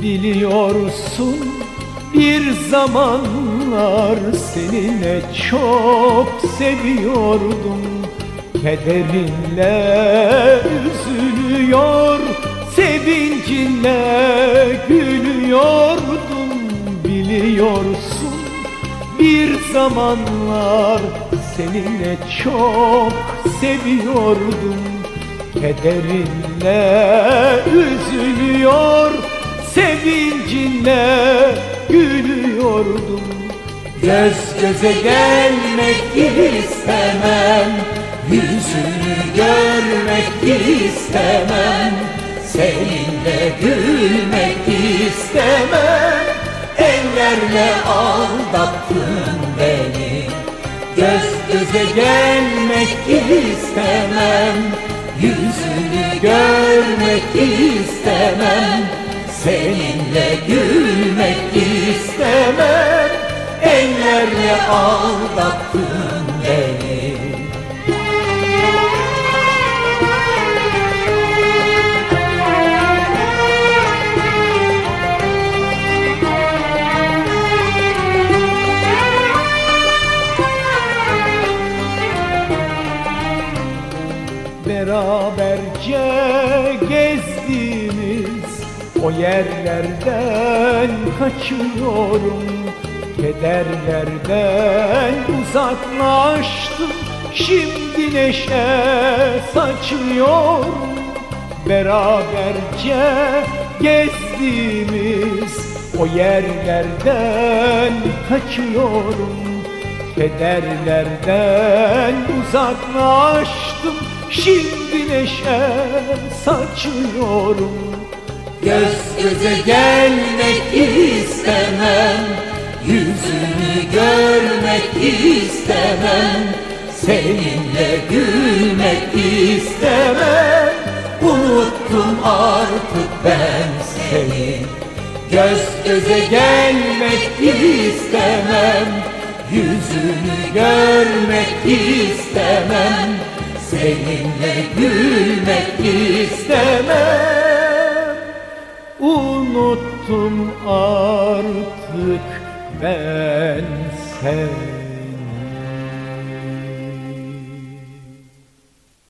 Biliyorsun bir zamanlar seninle çok seviyordum. Kederinle üzülüyor, sevincinle gülüyordum. Biliyorsun bir zamanlar seninle çok seviyordum. Kederinle üzülüyor, sevincinle gülüyordum. Göz göze gelmek istemem, yüzünü görmek istemem, seninle gülmek istemem. Ellerle aldattın beni. Göz göze gelmek istemem, yüzünü görmek istemem, seninle gülmek istemem. Ellerle aldattın beni. Beraberce gezdiğimiz o yerlerden kaçıyorum. Kederlerden uzaklaştım, şimdi neşe saçıyorum. Beraberce gezdiğimiz o yerlerden kaçıyorum. Kederlerden uzaklaştım, şimdi neşe saçıyorum. Göz göze gelmek istemem, yüzünü görmek istemem, seninle gülmek istemem. Unuttum artık ben seni. Göz göze gelmek istemem, yüzünü görmek istemem, seninle gülmek istemem. Unuttum artık ben seni.